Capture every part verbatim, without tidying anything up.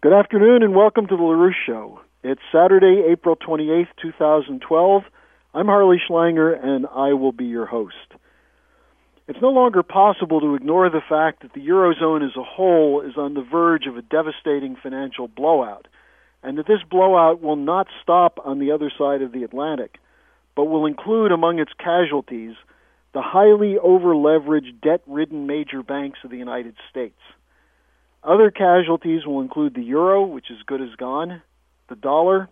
Good afternoon and welcome to the LaRouche Show. It's Saturday, April twenty-eighth, twenty twelve. I'm Harley Schlanger and I will be your host. It's no longer possible to ignore the fact that the Eurozone as a whole is on the verge of a devastating financial blowout, and that this blowout will not stop on the other side of the Atlantic, but will include among its casualties the highly over-leveraged, debt-ridden major banks of the United States. Other casualties will include the euro, which is good as gone, the dollar,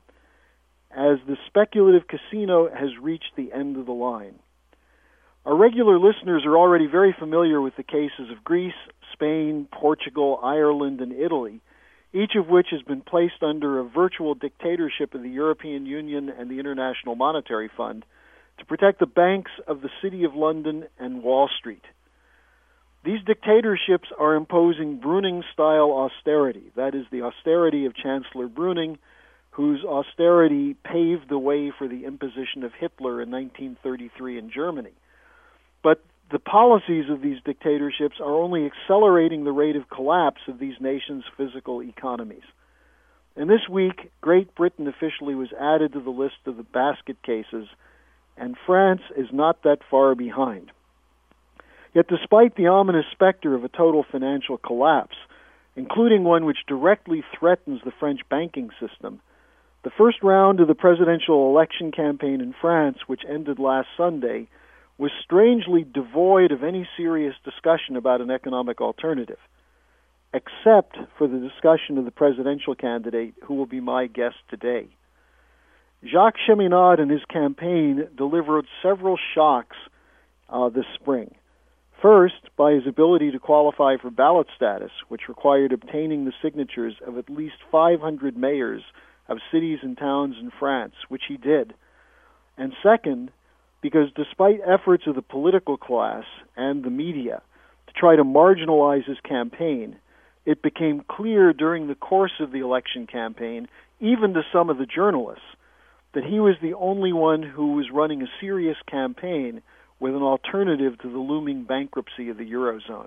as the speculative casino has reached the end of the line. Our regular listeners are already very familiar with the cases of Greece, Spain, Portugal, Ireland, and Italy, each of which has been placed under a virtual dictatorship of the European Union and the International Monetary Fund to protect the banks of the City of London and Wall Street. These dictatorships are imposing Brüning-style austerity, that is, the austerity of Chancellor Brüning, whose austerity paved the way for the imposition of Hitler in nineteen thirty-three in Germany. But the policies of these dictatorships are only accelerating the rate of collapse of these nations' physical economies. And this week, Great Britain officially was added to the list of the basket cases, and France is not that far behind. Yet despite the ominous specter of a total financial collapse, including one which directly threatens the French banking system, the first round of the presidential election campaign in France, which ended last Sunday, was strangely devoid of any serious discussion about an economic alternative, except for the discussion of the presidential candidate who will be my guest today. Jacques Cheminade and his campaign delivered several shocks uh, this spring. First, by his ability to qualify for ballot status, which required obtaining the signatures of at least five hundred mayors of cities and towns in France, which he did. And second, because despite efforts of the political class and the media to try to marginalize his campaign, it became clear during the course of the election campaign, even to some of the journalists, that he was the only one who was running a serious campaign with an alternative to the looming bankruptcy of the Eurozone.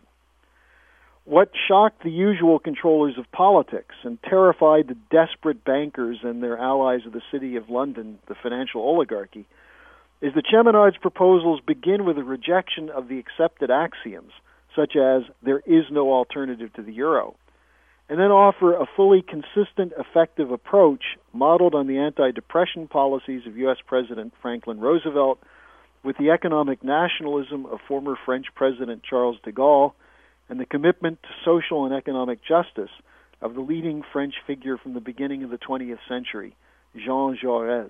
What shocked the usual controllers of politics and terrified the desperate bankers and their allies of the City of London, the financial oligarchy, is that Cheminade's proposals begin with a rejection of the accepted axioms, such as there is no alternative to the euro, and then offer a fully consistent, effective approach modeled on the anti-depression policies of U S President Franklin Roosevelt, with the economic nationalism of former French President Charles de Gaulle, and the commitment to social and economic justice of the leading French figure from the beginning of the twentieth century, Jean Jaurès.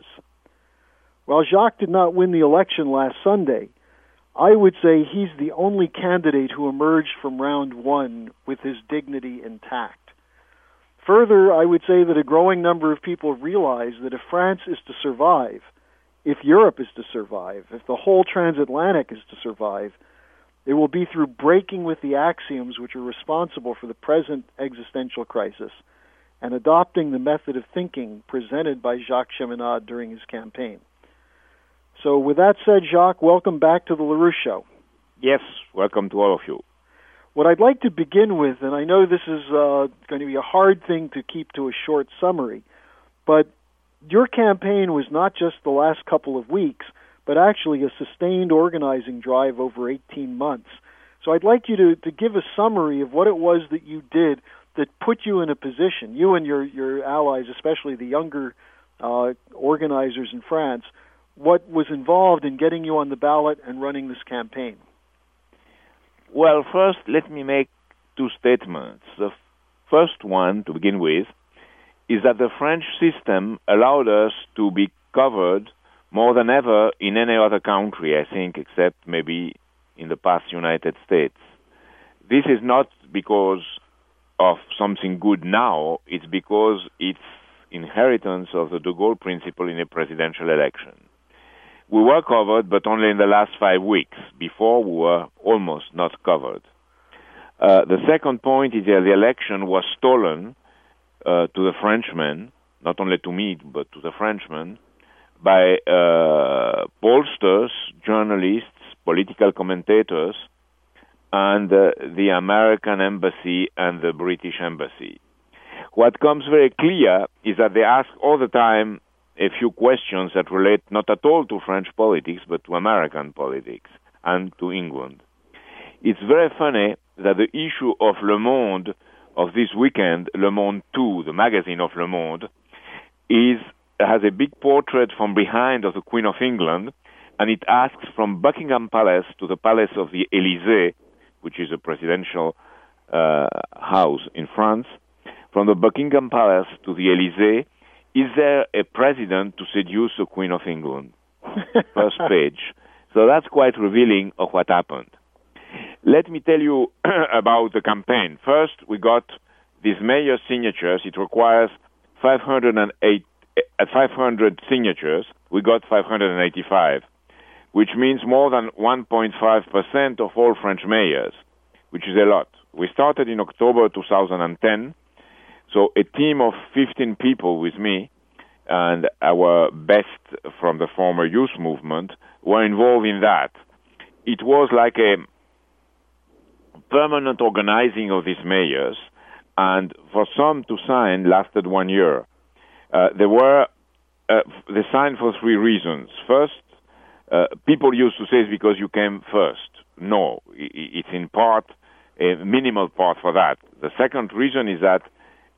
While Jacques did not win the election last Sunday, I would say he's the only candidate who emerged from round one with his dignity intact. Further, I would say that a growing number of people realize that if France is to survive, if Europe is to survive, if the whole transatlantic is to survive, it will be through breaking with the axioms which are responsible for the present existential crisis and adopting the method of thinking presented by Jacques Cheminade during his campaign. So with that said, Jacques, welcome back to the LaRouche Show. Yes, welcome to all of you. What I'd like to begin with, and I know this is uh, going to be a hard thing to keep to a short summary, but your campaign was not just the last couple of weeks, but actually a sustained organizing drive over eighteen months. So I'd like you to, to give a summary of what it was that you did that put you in a position, you and your, your allies, especially the younger uh, organizers in France, what was involved in getting you on the ballot and running this campaign. Well, first, let me make two statements. The first one, to begin with, is that the French system allowed us to be covered more than ever in any other country, I think, except maybe in the past United States. This is not because of something good now, it's because it's inheritance of the de Gaulle principle in a presidential election. We were covered, but only in the last five weeks. Before, we were almost not covered. Uh, the second point is that the election was stolen uh, to the Frenchmen, not only to me, but to the Frenchmen, by uh, pollsters, journalists, political commentators, and uh, the American embassy and the British embassy, what comes very clear is that they ask all the time a few questions that relate not at all to French politics, but to American politics and to England. It's very funny that the issue of Le Monde of this weekend, Le Monde two, the magazine of Le Monde, is has a big portrait from behind of the Queen of England, and it asks from Buckingham Palace to the Palace of the Élysée, which is a presidential uh, house in France, from the Buckingham Palace to the Élysée, is there a president to seduce the Queen of England? First page. So that's quite revealing of what happened. Let me tell you about the campaign. First, we got these mayor signatures. It requires five hundred eight, uh, five hundred signatures. We got five hundred eighty-five, which means more than one point five percent of all French mayors, which is a lot. We started in October two thousand ten, so a team of fifteen people with me and our best from the former youth movement were involved in that. It was like a permanent organizing of these mayors, and for some to sign lasted one year. Uh, they were uh, they signed for three reasons. First, uh, people used to say it's because you came first. No, it's in part a minimal part for that. The second reason is that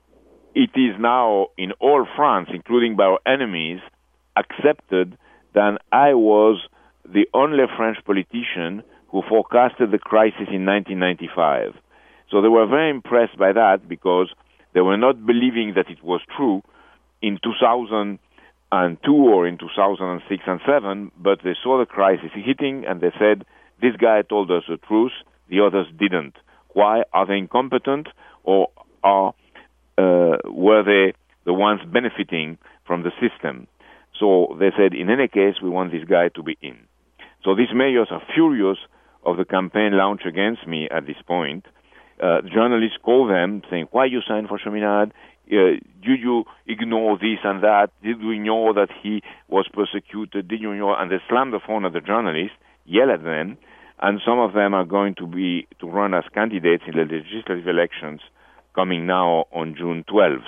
it is now in all France, including by our enemies, accepted that I was the only French politician who forecasted the crisis in nineteen ninety-five. So they were very impressed by that because they were not believing that it was true in two thousand two or in two thousand six and seven, but they saw the crisis hitting and they said, this guy told us the truth, the others didn't. Why? Are they incompetent, or are uh, were they the ones benefiting from the system? So they said, in any case, we want this guy to be in. So these mayors are furious of the campaign launch against me at this point. Uh, journalists call them saying, why you signed for Chaminade? Uh, did you ignore this and that? Did you ignore that he was persecuted? Did you ignore? And they slam the phone at the journalists, yell at them, and some of them are going to be to run as candidates in the legislative elections coming now on June twelfth.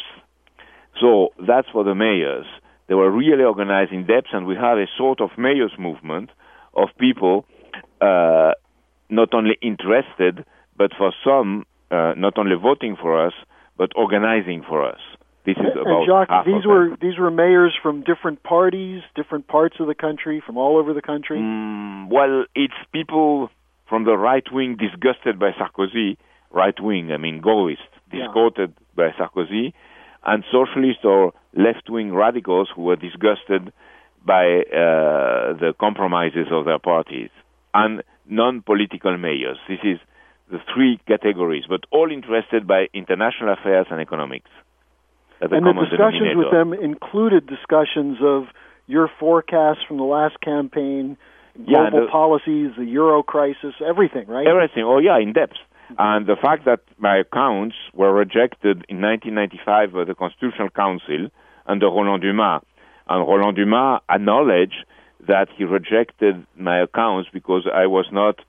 So that's for the mayors. They were really organized in depth, and we have a sort of mayors movement of people uh, not only interested, but for some, uh, not only voting for us, but organizing for us. This is and about Jacques, half these of were them. these were mayors from different parties, different parts of the country, from all over the country. Mm, well, it's people from the right wing disgusted by Sarkozy, right wing, I mean Gaullist, disgusted yeah. by Sarkozy, and socialist or left wing radicals who were disgusted by uh, the compromises of their parties, and non-political mayors. This is the three categories, but all interested by international affairs and economics. And the discussions with them included discussions of your forecasts from the last campaign, global yeah, the, policies, the euro crisis, everything, right? Everything, oh yeah, in depth. And the fact that my accounts were rejected in nineteen ninety-five by the Constitutional Council under Roland Dumas, and Roland Dumas acknowledged that he rejected my accounts because I was not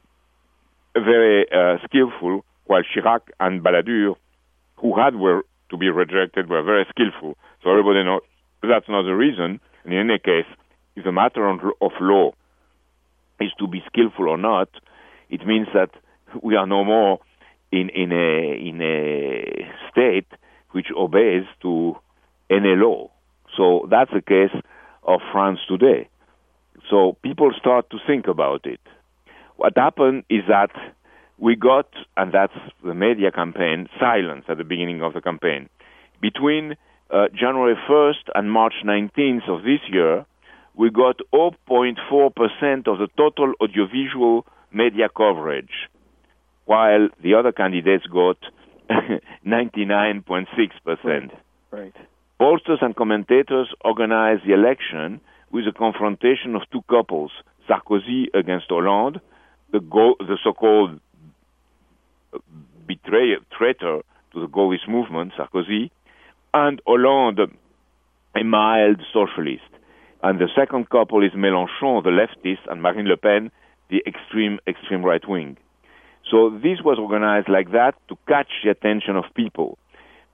very uh, skillful, while Chirac and Balladur, who had were to be rejected, were very skillful. So everybody knows that's not the reason. And in any case, if a matter of law is to be skillful or not, it means that we are no more in, in a in a state which obeys to any law. So that's the case of France today. So people start to think about it. What happened is that we got, and that's the media campaign, silence at the beginning of the campaign. Between uh, January first and March nineteenth of this year, we got zero point four percent of the total audiovisual media coverage, while the other candidates got ninety-nine point six percent. Right. Right. Pollsters and commentators organized the election with a confrontation of two couples, Sarkozy against Hollande, the, go- the so-called betrayer, traitor to the Gaullist movement, Sarkozy, and Hollande, a mild socialist. And the second couple is Mélenchon, the leftist, and Marine Le Pen, the extreme, extreme right wing. So this was organized like that to catch the attention of people.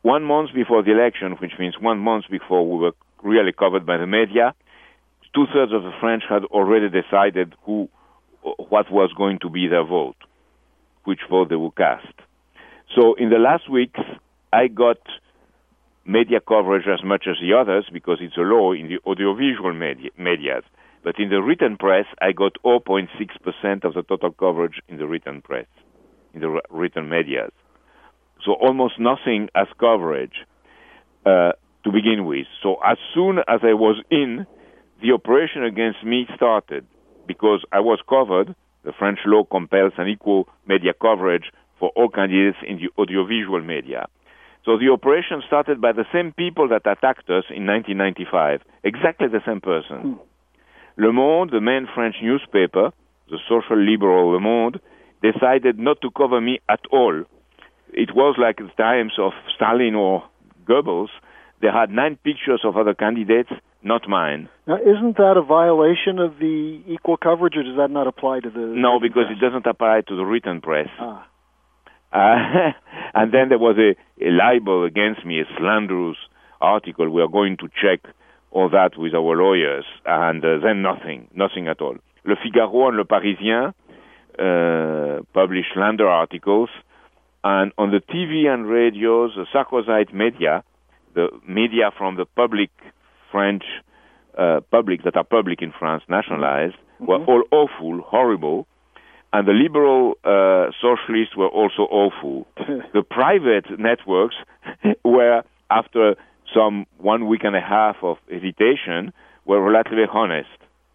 one month before the election, which means one month before we were really covered by the media, two-thirds of the French had already decided who, what was going to be their vote, which vote they would cast. So in the last weeks, I got media coverage as much as the others because it's a law in the audiovisual media, medias. But in the written press, I got zero point six percent of the total coverage in the written press, in the written medias. So almost nothing as coverage uh, to begin with. So as soon as I was in, the operation against me started because I was covered. The French law compels an equal media coverage for all candidates in the audiovisual media. So the operation started by the same people that attacked us in nineteen ninety-five, exactly the same person. Mm. Le Monde, the main French newspaper, the social liberal Le Monde, decided not to cover me at all. It was like the times of Stalin or Goebbels. They had nine pictures of other candidates, not mine. Now, isn't that a violation of the equal coverage, or does that not apply to the... No, because press? It doesn't apply to the written press. Ah. Uh, and then there was a, a libel against me, a slanderous article. We are going to check all that with our lawyers. And uh, then nothing, nothing at all. Le Figaro and Le Parisien uh, published slander articles. And on the T V and radios, the Sarkozyte media, the media from the public French uh, public that are public in France, nationalized, mm-hmm. were all awful, horrible. And the liberal uh, socialists were also awful. The private networks were, after some one week and a half of hesitation, were relatively honest.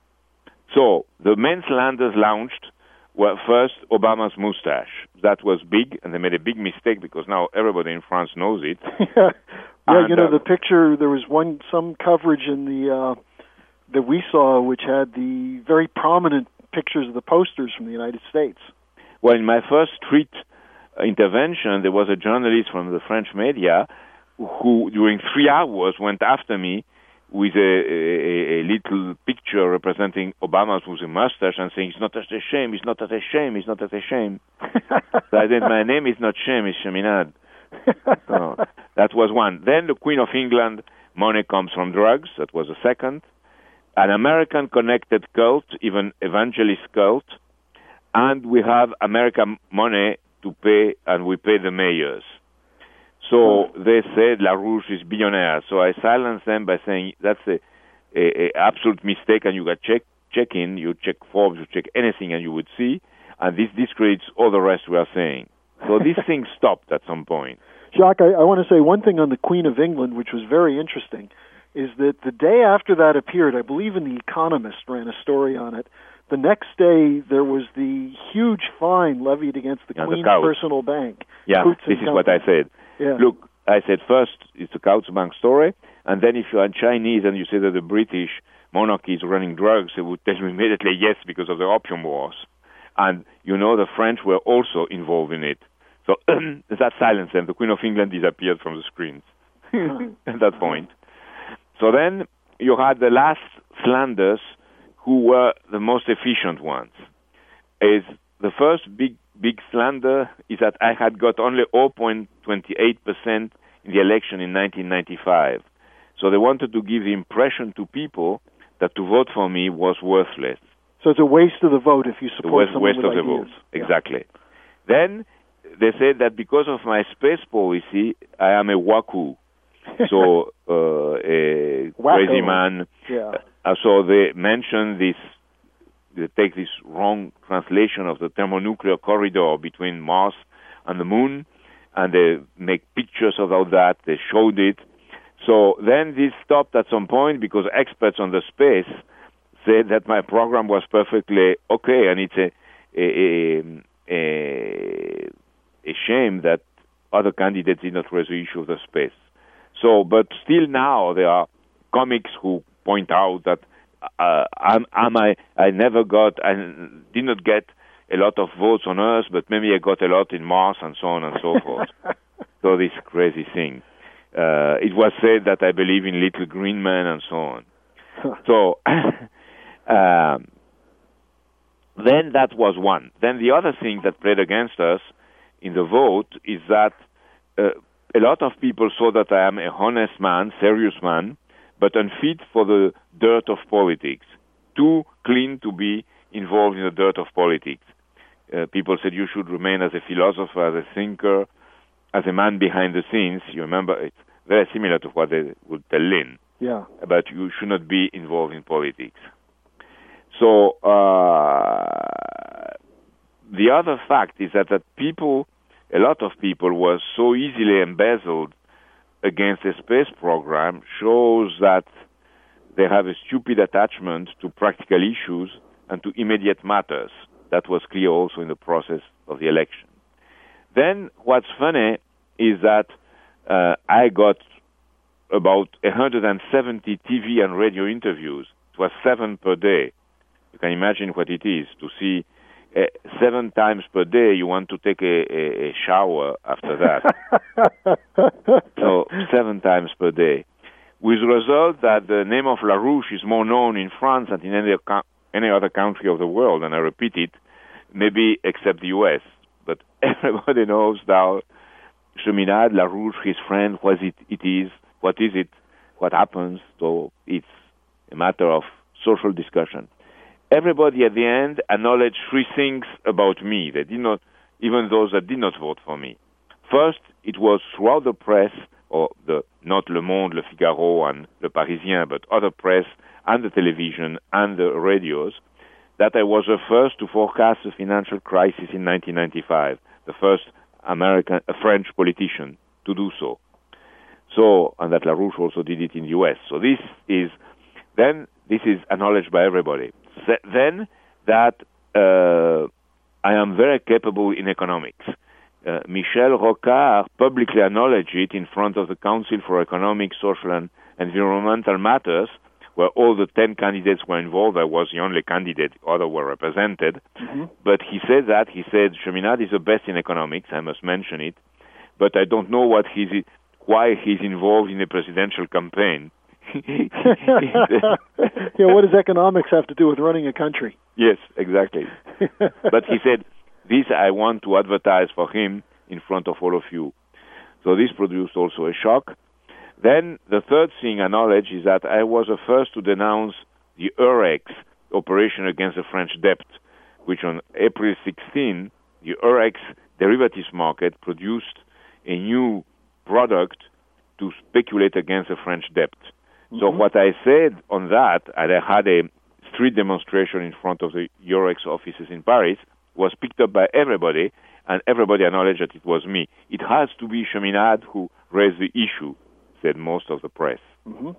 So the main slanders launched were first Obama's mustache. That was big, and they made a big mistake because now everybody in France knows it. yeah, and, you know, uh, the picture, there was one some coverage in the uh, that we saw which had the very prominent pictures of the posters from the United States. Well, in my first street intervention, there was a journalist from the French media who, during three hours, went after me with a, a, a little picture representing Obama with a mustache and saying, it's not a shame, it's not a shame, it's not a shame. So I said, my name is not Shame, it's Cheminade. So that was one. Then the Queen of England, money comes from drugs. That was a second. An American-connected cult, even evangelist cult, and we have American money to pay, and we pay the mayors. So they said LaRouche is billionaire. So I silenced them by saying that's a, a, a absolute mistake, and you got check check in, you check Forbes, you check anything, and you would see, and this discredits all the rest we are saying. So this thing stopped at some point. Jacques, I, I want to say one thing on the Queen of England, which was very interesting, is that the day after that appeared, I believe in The Economist ran a story on it, the next day there was the huge fine levied against the yeah, Queen's the personal bank. Yeah, Coots this is Company. what I said. Yeah. Look, I said first it's the Coutts Bank story, and then if you are Chinese and you say that the British monarchy is running drugs, they would tell you immediately yes because of the Opium Wars. And, you know, the French were also involved in it. So that silenced them. The Queen of England disappeared from the screens at that point. So then you had the last slanders who were the most efficient ones. Is the first big big slander is that I had got only zero point two eight percent in the election in nineteen ninety-five. So they wanted to give the impression to people that to vote for me was worthless. So it's a waste of the vote if you support the someone waste with of the ideas. vote, exactly. Yeah. Then they said that because of my space policy, I am a waku. So uh, a Wacko. crazy man. Yeah. Uh, so they mentioned this, they take this wrong translation of the thermonuclear corridor between Mars and the moon, and they make pictures of all that. They showed it. So then this stopped at some point because experts on the space said that my program was perfectly okay, and it's a a, a, a shame that other candidates did not raise the issue of the space. So, but still now there are comics who point out that uh, am, am I, I never got, I did not get a lot of votes on Earth, but maybe I got a lot in Mars and so on and so forth. So this crazy thing. Uh, it was said that I believe in little green men and so on. So um, then that was one. Then the other thing that played against us in the vote is that uh, a lot of people saw that I am a honest man, serious man, but unfit for the dirt of politics, too clean to be involved in the dirt of politics. Uh, people said you should remain as a philosopher, as a thinker, as a man behind the scenes. You remember, it's very similar to what they would tell Lynn. Yeah. But you should not be involved in politics. So uh, the other fact is that, that people, a lot of people were so easily embezzled against the space program shows that they have a stupid attachment to practical issues and to immediate matters. That was clear also in the process of the election. Then what's funny is that uh, I got about one hundred seventy T V and radio interviews. It was seven per day. You can imagine what it is to see uh, seven times per day. You want to take a, a, a shower after that. So seven times per day. With the result that the name of LaRouche is more known in France than in any, any other country of the world. And I repeat it, maybe except the U S. But everybody knows now Cheminade, LaRouche, his friend, what it, it is, what is it, what happens. So it's a matter of social discussion. Everybody at the end acknowledged three things about me. They did not, even those that did not vote for me. First, it was throughout the press, or the not Le Monde, Le Figaro, and Le Parisien, but other press and the television and the radios, that I was the first to forecast the financial crisis in nineteen ninety-five, the first American, a French politician to do so. So, and that LaRouche also did it in the U S. So this is, then, this is acknowledged by everybody. Then, that uh, I am very capable in economics. Uh, Michel Rocard publicly acknowledged it in front of the Council for Economic, Social, and Environmental Matters, where all the ten candidates were involved. I was the only candidate, others were represented. Mm-hmm. But he said that, he said, Cheminade is the best in economics, I must mention it, but I don't know what he's, why he's involved in a presidential campaign. Yeah, what does economics have to do with running a country? Yes, exactly. But he said, this I want to advertise for him in front of all of you. So this produced also a shock. Then the third thing I acknowledge is that I was the first to denounce the Eurex operation against the French debt, which on April sixteenth, the Eurex derivatives market produced a new product to speculate against the French debt. Mm-hmm. So what I said on that, and I had a street demonstration in front of the Eurex offices in Paris, was picked up by everybody, and everybody acknowledged that it was me. It has to be Cheminade who raised the issue, said most of the press. Mm-hmm.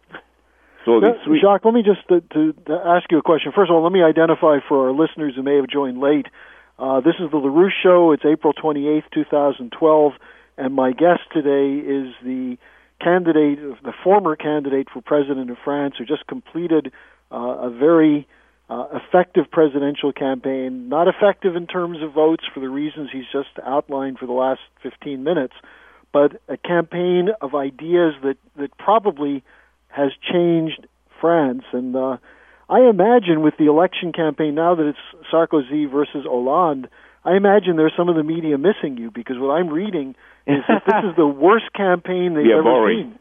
So now, three... Jacques, let me just to, to, to ask you a question. First of all, let me identify for our listeners who may have joined late. Uh, this is the LaRouche Show. It's April twenty-eighth, twenty twelve, and my guest today is the candidate, the former candidate for president of France, who just completed uh, a very uh, effective presidential campaign. Not effective in terms of votes for the reasons he's just outlined for the last fifteen minutes, but a campaign of ideas that, that probably has changed France. And uh, I imagine with the election campaign now that it's Sarkozy versus Hollande, I imagine there's some of the media missing you, because what I'm reading is that this is the worst campaign they've yeah, ever boring.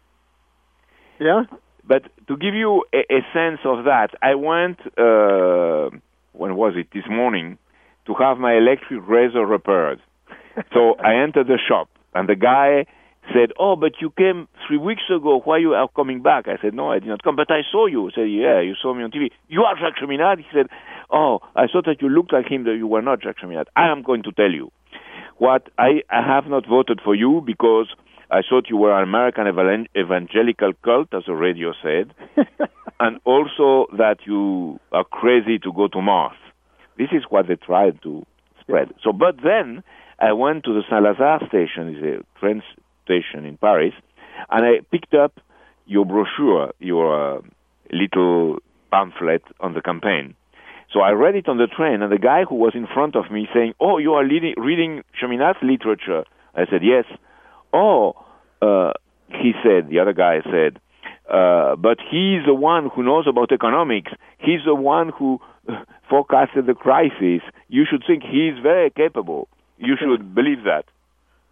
seen. Yeah? But to give you a, a sense of that, I went, uh, when was it, this morning, to have my electric razor repaired. So I entered the shop, and the guy said, oh, but you came three weeks ago. Why you are coming back? I said, no, I did not come, but I saw you. I said, yeah, you saw me on T V. You are Jacques Cheminade? He said, oh, I thought that you looked like him, that you were not Jacques Cheminade. I am going to tell you. What I, I have not voted for you because I thought you were an American evangelical cult, as the radio said, and also that you are crazy to go to Mars. This is what they tried to spread. So, but then I went to the Saint-Lazare station, it's a train station in Paris, and I picked up your brochure, your uh, little pamphlet on the campaign. So I read it on the train, and the guy who was in front of me saying, oh, you are leading, reading Cheminade's literature. I said, yes. Oh, uh, he said, the other guy said, uh, but he's the one who knows about economics. He's the one who forecasted the crisis. You should think he's very capable. You should believe that.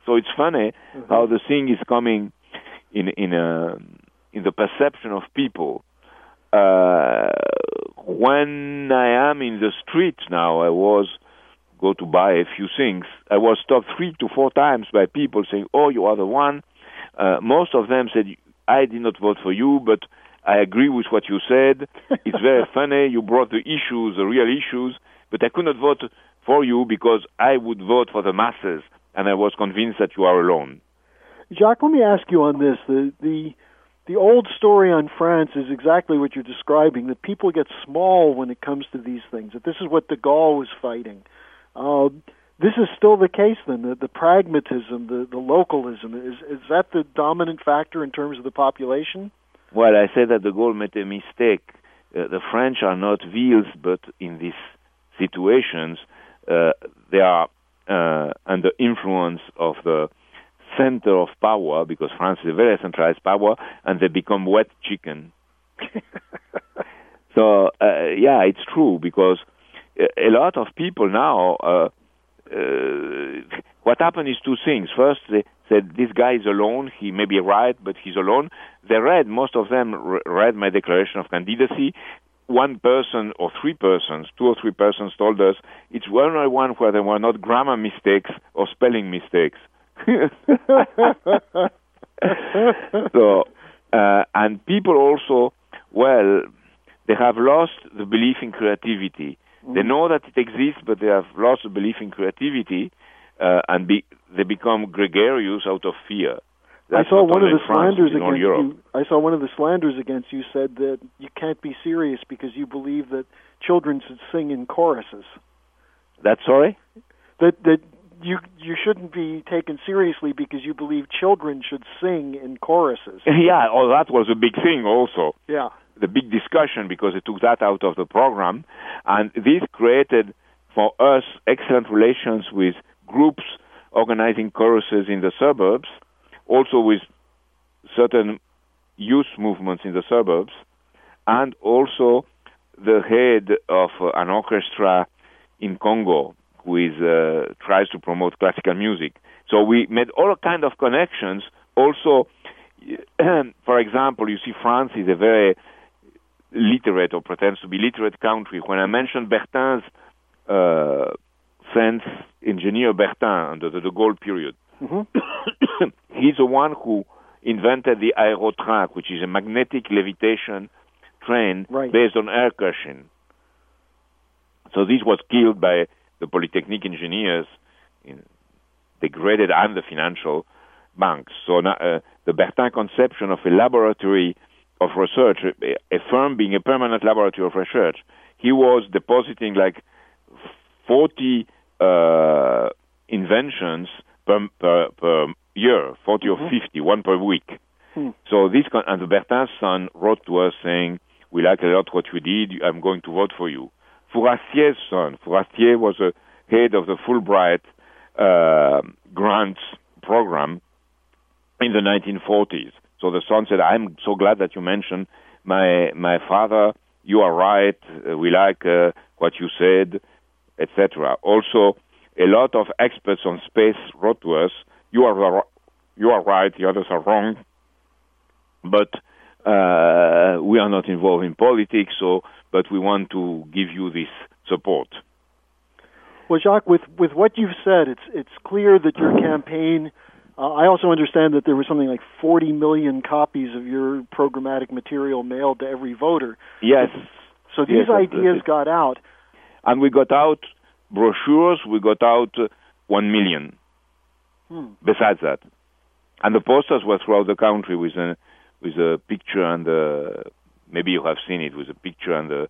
So it's funny mm-hmm. how the thing is coming in in a, in the perception of people. Uh, when I am in the street now, I was go to buy a few things. I was stopped three to four times by people saying, "Oh, you are the one." Uh, most of them said, "I did not vote for you, but I agree with what you said. It's very funny. You brought the issues, the real issues, but I could not vote for you because I would vote for the masses, and I was convinced that you are alone." Jacques, let me ask you on this. The the the old story on France is exactly what you're describing, that people get small when it comes to these things, that this is what de Gaulle was fighting. Uh, this is still the case then, the, the pragmatism, the, the localism. Is, is that the dominant factor in terms of the population? Well, I say that de Gaulle made a mistake. Uh, the French are not vils, but in these situations, uh, they are uh, under influence of the center of power, because France is a very centralized power, and they become wet chicken. So, uh, yeah, it's true, because a lot of people now, uh, uh, what happened is two things. First, they said, this guy is alone, he may be right, but he's alone. They read, most of them re- read my declaration of candidacy. One person or three persons, two or three persons told us, it's one or one where there were not grammar mistakes or spelling mistakes. So, uh, and people also, well, they have lost the belief in creativity. Mm. They know that it exists, but they have lost the belief in creativity, uh, and be, they become gregarious out of fear. That's I saw one of the France, slanders against Europe. you. I saw one of the slanders against you said that you can't be serious because you believe that children should sing in choruses. That's sorry? That that you you shouldn't be taken seriously because you believe children should sing in choruses. Yeah, oh, that was a big thing also. Yeah. The big discussion, because they took that out of the program, and this created for us excellent relations with groups organizing choruses in the suburbs, also with certain youth movements in the suburbs, and also the head of uh, an orchestra in Congo who is, uh, tries to promote classical music. So we made all kinds of connections. Also, for example, you see France is a very literate or pretends to be literate country. When I mentioned Bertin's uh, French engineer Bertin under the de Gaulle period, mm-hmm. he's the one who invented the aerotrain, which is a magnetic levitation train right. based on air cushion. So this was killed by the Polytechnic engineers, in degraded and the financial banks. So now, uh, the Bertin conception of a laboratory of research, a, a firm being a permanent laboratory of research, he was depositing like forty uh, inventions per, per, per year, forty mm-hmm. or fifty, one per week. Hmm. So this, con- and the Bertin's son wrote to us saying, we like a lot what you did, I'm going to vote for you. Fourastier's son, Fourastier was a head of the Fulbright uh, grants program in the nineteen forties. So the son said, I'm so glad that you mentioned my my father, you are right, uh, we like uh, what you said, et cetera. Also, a lot of experts on space wrote to us, you are you are right, the others are wrong, but uh, we are not involved in politics, so but we want to give you this support. Well, Jacques, with, with what you've said, it's it's clear that your campaign, uh, I also understand that there was something like forty million copies of your programmatic material mailed to every voter. Yes. So, so these yes, ideas got out. And we got out brochures, we got out uh, one million hmm. besides that. And the posters were throughout the country with a, with a picture and a, maybe you have seen it, with a picture and a,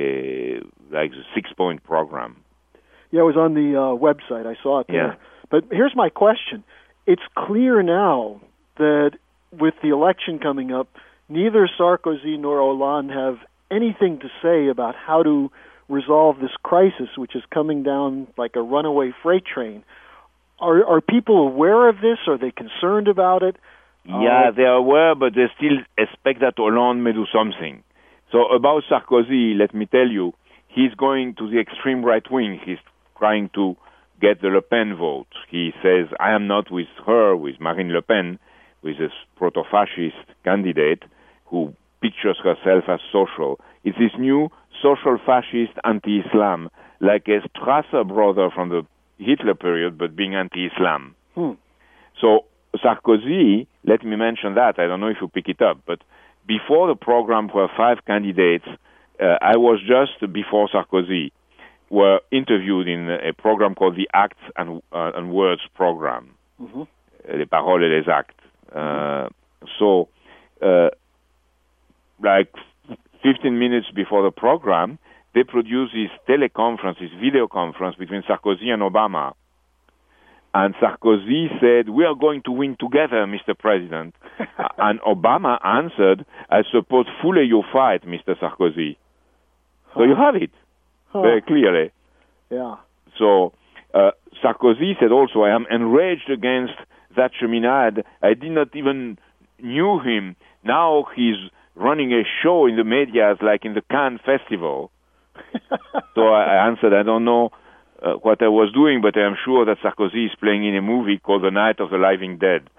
a like a six-point program. Yeah, it was on the uh, website. I saw it there. Yeah. But here's my question. It's clear now that with the election coming up, neither Sarkozy nor Hollande have anything to say about how to resolve this crisis, which is coming down like a runaway freight train. Are are people aware of this? Are they concerned about it? Yeah, uh, they are aware, but they still expect that Hollande may do something. So about Sarkozy, let me tell you, he's going to the extreme right wing. He's trying to get the Le Pen vote. He says, I am not with her, with Marine Le Pen, with this proto-fascist candidate who pictures herself as social. It's this new social fascist anti-Islam, like a Strasser brother from the Hitler period, but being anti-Islam. Hmm. So Sarkozy, let me mention that, I don't know if you pick it up, but before the program were five candidates, uh, I was just before Sarkozy, were interviewed in a program called the Acts and, uh, and Words program, mm-hmm. Les Paroles et les Actes. Uh, so, uh, like fifteen minutes before the program, they produced this teleconference, this video conference between Sarkozy and Obama. And Sarkozy said, we are going to win together, Mister President. And Obama answered, I support fully your fight, Mister Sarkozy. Huh. So you have it, huh. very clearly. Yeah. So uh, Sarkozy said also, I am enraged against that Cheminade. I did not even knew him. Now he's running a show in the media like in the Cannes Festival. So I, I answered, I don't know uh, what I was doing, but I am sure that Sarkozy is playing in a movie called The Night of the Living Dead.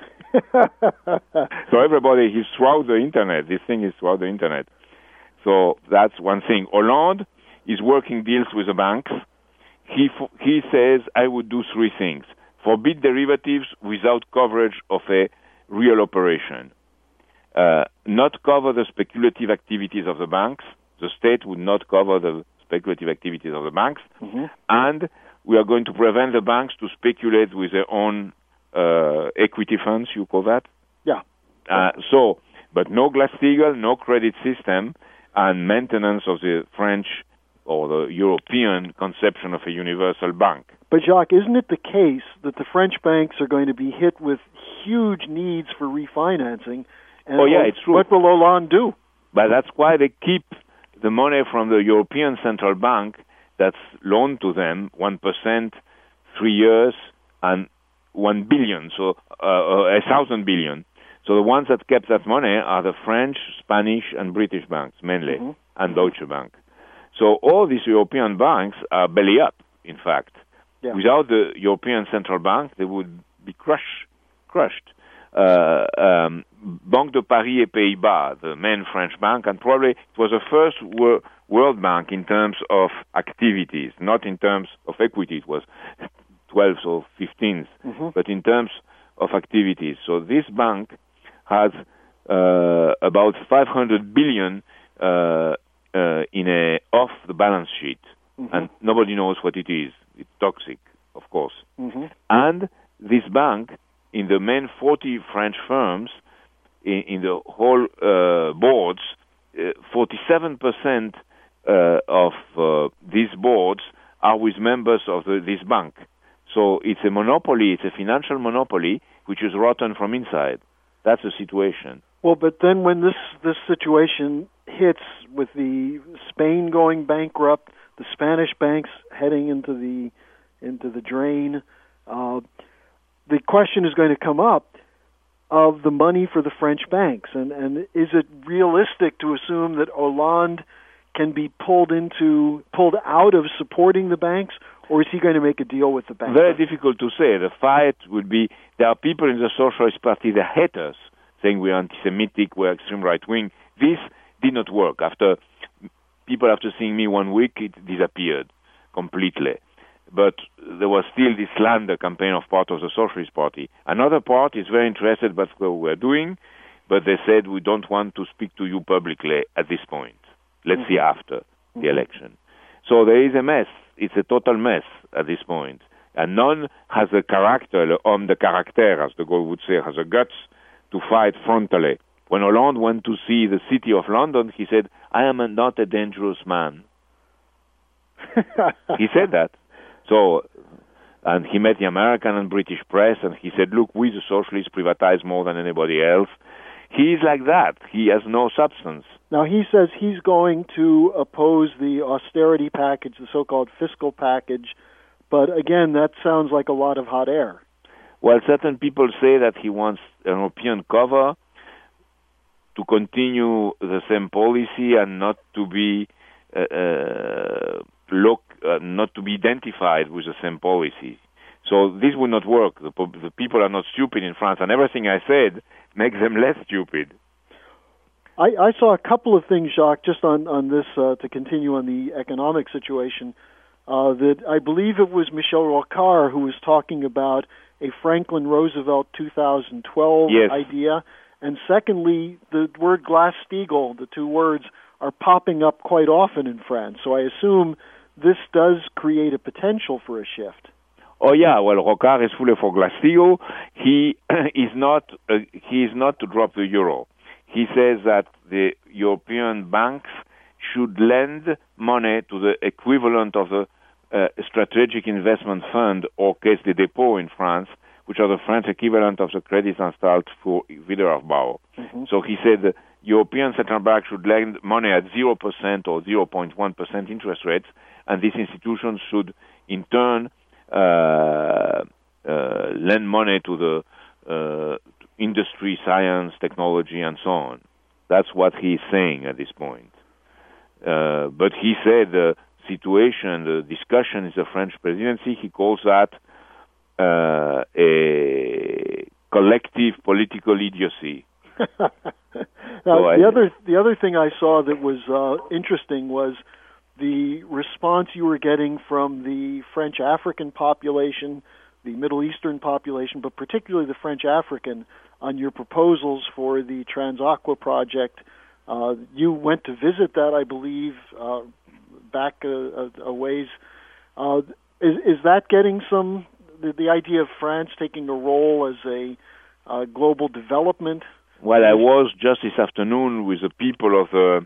So everybody is throughout the internet. This thing is throughout the internet. So that's one thing. Hollande is working deals with the banks. He f- he says, I would do three things. Forbid derivatives without coverage of a real operation. Uh, not cover the speculative activities of the banks. The state would not cover the speculative activities of the banks. Mm-hmm. And we are going to prevent the banks to speculate with their own uh, equity funds, you call that? Yeah. Uh, so, but no Glass-Steagall, no credit system, and maintenance of the French or the European conception of a universal bank. But Jacques, isn't it the case that the French banks are going to be hit with huge needs for refinancing? And oh, yeah, it's true. What will Hollande do? But that's why they keep the money from the European Central Bank that's loaned to them, one percent, three years, and one billion, so uh, a thousand billion. So the ones that kept that money are the French, Spanish, and British banks, mainly, mm-hmm. and Deutsche Bank. So all these European banks are belly up, in fact. Yeah. Without the European Central Bank, they would be crushed. crushed. Uh, um, Banque de Paris et Pays-Bas, the main French bank, and probably it was the first wor- world bank in terms of activities, not in terms of equity. It was twelfth or fifteenth, mm-hmm. but in terms of activities. So this bank has uh, about five hundred billion uh, uh, in a off the balance sheet, mm-hmm. and nobody knows what it is. It's toxic, of course. Mm-hmm. And this bank, in the main forty French firms, in, in the whole uh, boards, uh, forty-seven percent uh, of uh, these boards are with members of the, this bank. So it's a monopoly, it's a financial monopoly, which is rotten from inside. That's the situation. Well, but then when this, this situation hits with the Spain going bankrupt, the Spanish banks heading into the into the drain, uh, the question is going to come up of the money for the French banks, and, and is it realistic to assume that Hollande can be pulled into pulled out of supporting the banks, or is he going to make a deal with the banks? Very difficult to say. The fight would be, there are people in the Socialist Party that hate us, saying we're anti-Semitic, we're extreme right-wing. This did not work. After people, after seeing me one week, it disappeared completely. But there was still this slander campaign of part of the Socialist Party. Another part is very interested by what we're doing, but they said we don't want to speak to you publicly at this point. Let's mm-hmm. see after mm-hmm. the election. So there is a mess. It's a total mess at this point. And none has the character, le homme de caractère, as the Gaulle would say, has the guts to fight frontally. When Hollande went to see the city of London, he said, I am a, not a dangerous man. He said that. So, and he met the American and British press, and he said, look, we the socialists privatize more than anybody else. He's like that. He has no substance. Now, he says he's going to oppose the austerity package, the so-called fiscal package, but again, that sounds like a lot of hot air. Well, certain people say that he wants an European cover to continue the same policy and not to be uh, uh, look, uh, not to be identified with the same policy. So this would not work. The, the people are not stupid in France, and everything I said makes them less stupid. I, I saw a couple of things, Jacques, just on, on this, uh, to continue on the economic situation, uh, that I believe it was Michel Rocard who was talking about a Franklin Roosevelt two thousand twelve yes. idea. And secondly, the word Glass-Steagall, the two words, are popping up quite often in France. So I assume this does create a potential for a shift. Oh yeah, well, Rocard is fully for Glass-Steagall. He is not. Uh, he is not to drop the euro. He says that the European banks should lend money to the equivalent of the uh, Strategic Investment Fund or Caisse des Dépôts in France, which are the French equivalent of the Credit'Anstalt for Wiederaufbau. Mm-hmm. So he said the European Central Bank should lend money at zero percent or zero point one percent interest rates, and these institutions should in turn uh, uh, lend money to the uh, industry, science, technology, and so on. That's what he's saying at this point. Uh, but he said the situation, the discussion is the French presidency. He calls that uh, a collective political idiocy. now, so the I, other the other thing I saw that was uh, interesting was the response you were getting from the French African population, the Middle Eastern population, but particularly the French African, on your proposals for the Transaqua project. Uh, you went to visit that, I believe, uh, back a, a, a ways. Uh, is, is that getting some, the, the idea of France taking a role as a uh, global development? Well, I was just this afternoon with the people of the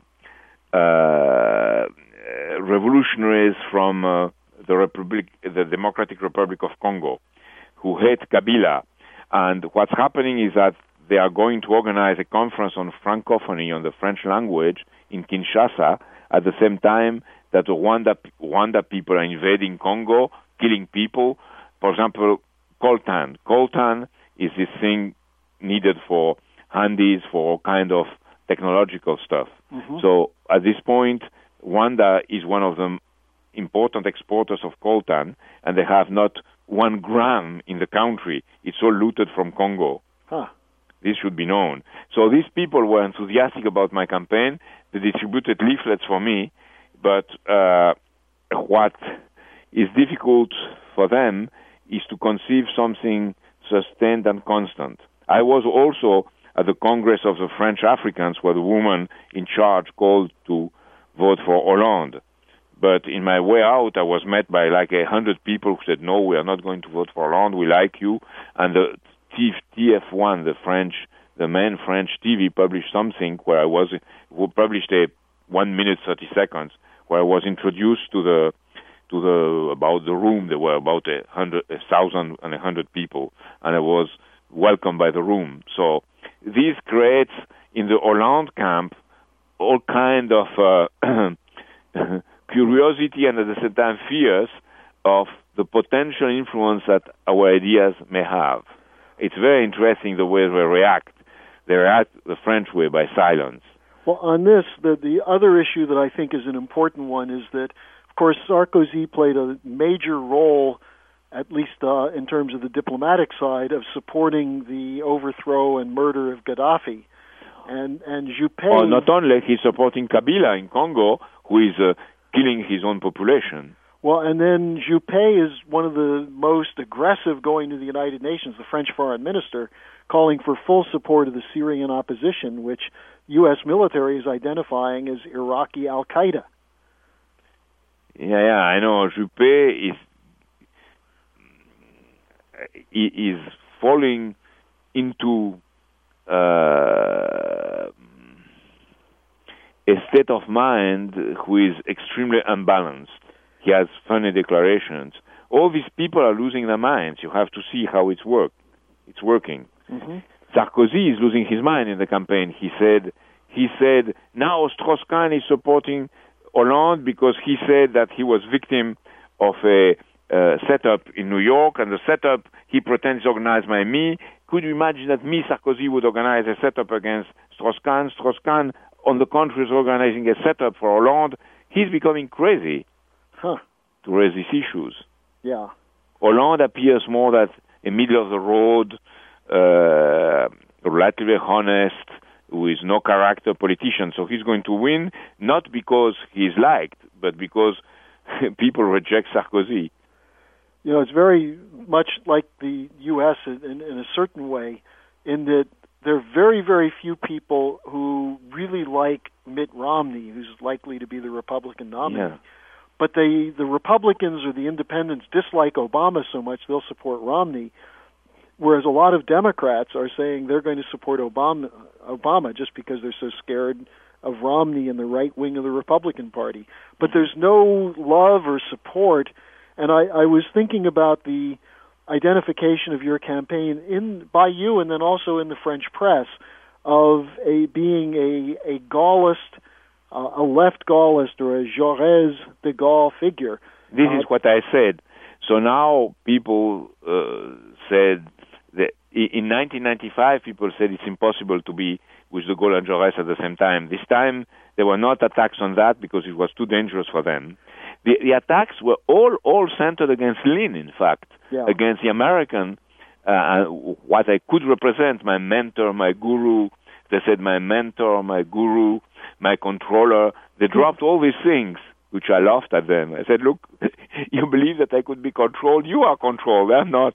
uh, revolutionaries from uh, the Republic, the Democratic Republic of Congo, who hate Kabila. And what's happening is that they are going to organize a conference on Francophony, on the French language, in Kinshasa, at the same time that the Rwanda, Rwanda people are invading Congo, killing people. For example, coltan. Coltan is this thing needed for handies, for all kind of technological stuff. Mm-hmm. So at this point, Rwanda is one of the important exporters of coltan, and they have not one gram in the country. It's all looted from Congo. Huh. This should be known. So these people were enthusiastic about my campaign. They distributed leaflets for me, but uh, what is difficult for them is to conceive something sustained and constant. I was also at the Congress of the French Africans, where the woman in charge called to vote for Hollande. But in my way out, I was met by like a hundred people who said, no, we are not going to vote for Hollande, we like you. And the T F one, the French, the main French T V, published something where I was, who published a one minute, thirty seconds, where I was introduced to the, to the, about the room. There were about a hundred, a thousand and a hundred people, and I was welcomed by the room. So this creates in the Hollande camp all kind of, uh, curiosity and at the same time fears of the potential influence that our ideas may have. It's very interesting the way they react. They react the French way, by silence. Well, on this, the, the other issue that I think is an important one is that, of course, Sarkozy played a major role, at least uh, in terms of the diplomatic side, of supporting the overthrow and murder of Gaddafi. And, and Juppé... Well, not only, he's supporting Kabila in Congo, who is... Uh, killing his own population. Well, and then Juppé is one of the most aggressive going to the United Nations, the French foreign minister, calling for full support of the Syrian opposition, which U S military is identifying as Iraqi al-Qaeda. Yeah, yeah, I know. Juppé is is falling into uh, a state of mind who is extremely unbalanced. He has funny declarations. All these people are losing their minds. You have to see how it's work. It's working. Mm-hmm. Sarkozy is losing his mind in the campaign. He said, he said, now Strauss-Kahn is supporting Hollande because he said that he was victim of a uh, setup in New York, and the setup he pretends organized by me. Could you imagine that me, Sarkozy, would organize a setup against Strauss-Kahn? Strauss-Kahn, on the contrary, is organizing a setup for Hollande. He's becoming crazy huh. to raise these issues. Yeah. Hollande appears more that a middle-of-the-road, uh, relatively honest, with no character politician. So he's going to win, not because he's liked, but because people reject Sarkozy. You know, it's very much like the U S in, in a certain way, in that there are very, very few people who really like Mitt Romney, who's likely to be the Republican nominee. Yeah. But they, the Republicans or the independents dislike Obama so much they'll support Romney, whereas a lot of Democrats are saying they're going to support Obama, Obama just because they're so scared of Romney and the right wing of the Republican Party. But there's no love or support, and I, I was thinking about the identification of your campaign in by you and then also in the French press of a being a, a Gaullist, uh, a left Gaullist or a Jaurès de Gaulle figure. This uh, is what I said. So now people uh, said that in nineteen ninety-five, people said it's impossible to be with de Gaulle and Jaurès at the same time. This time, there were not attacks on that because it was too dangerous for them. The, the attacks were all, all centered against Lenin, in fact, yeah. against the American, uh, what I could represent, my mentor, my guru. They said my mentor, my guru, my controller. They dropped all these things, which I laughed at them. I said, look, you believe that I could be controlled? You are controlled. I'm not.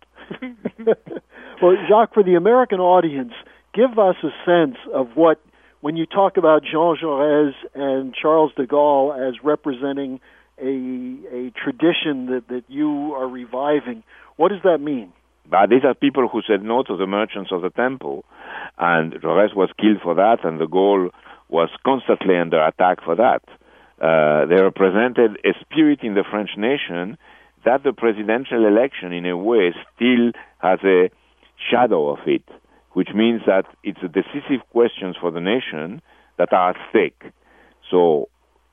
Well, Jacques, for the American audience, give us a sense of what, when you talk about Jean Jaurès and Charles de Gaulle as representing a a tradition that, that you are reviving, what does that mean? But these are people who said no to the merchants of the temple, and Jaurès was killed for that, and de Gaulle was constantly under attack for that. Uh, they represented a spirit in the French nation that the presidential election, in a way, still has a shadow of it, which means that it's the decisive questions for the nation that are at stake. So